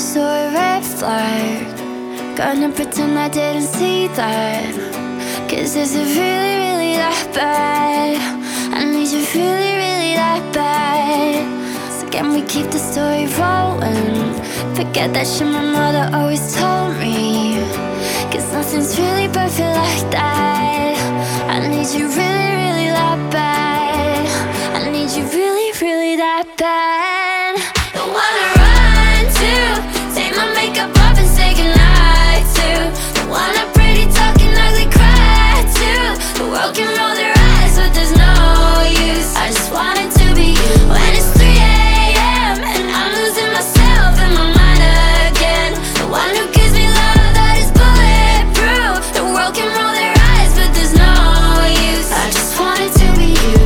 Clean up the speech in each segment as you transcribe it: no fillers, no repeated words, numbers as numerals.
saw a red flag. Gonna pretend I didn't see that. Cause is it really, really that bad? I need you really, really that bad. So can we keep the story rolling? Forget that shit my mother always told me. Cause nothing's really perfect like that. I need you really, really that bad. I need you really, really that bad. The one I run to, take my makeup off and say goodnight to. The one I pretty talking ugly cry to. The world can roll their eyes but there's no use. I just want it to be you. When it's 3 a.m. and I'm losing myself in my mind again. The one who gives me love that is bulletproof. The world can roll their eyes but there's no use. I just want it to be you.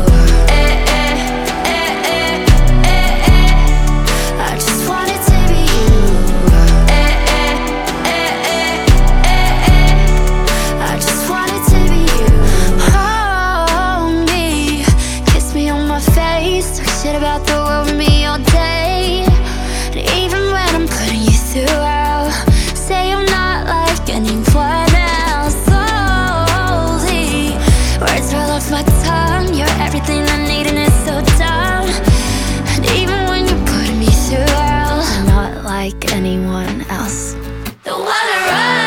I just want it to be you. I just want it to be you. Hold me, kiss me on my face, talk shit about the world with me all day. And even when I'm putting you through hell, say I'm not like anyone else. Slowly, words roll off my tongue. You're everything I need and it's so dumb. And even when you're putting me through hell, I'm not like anyone else. The one I run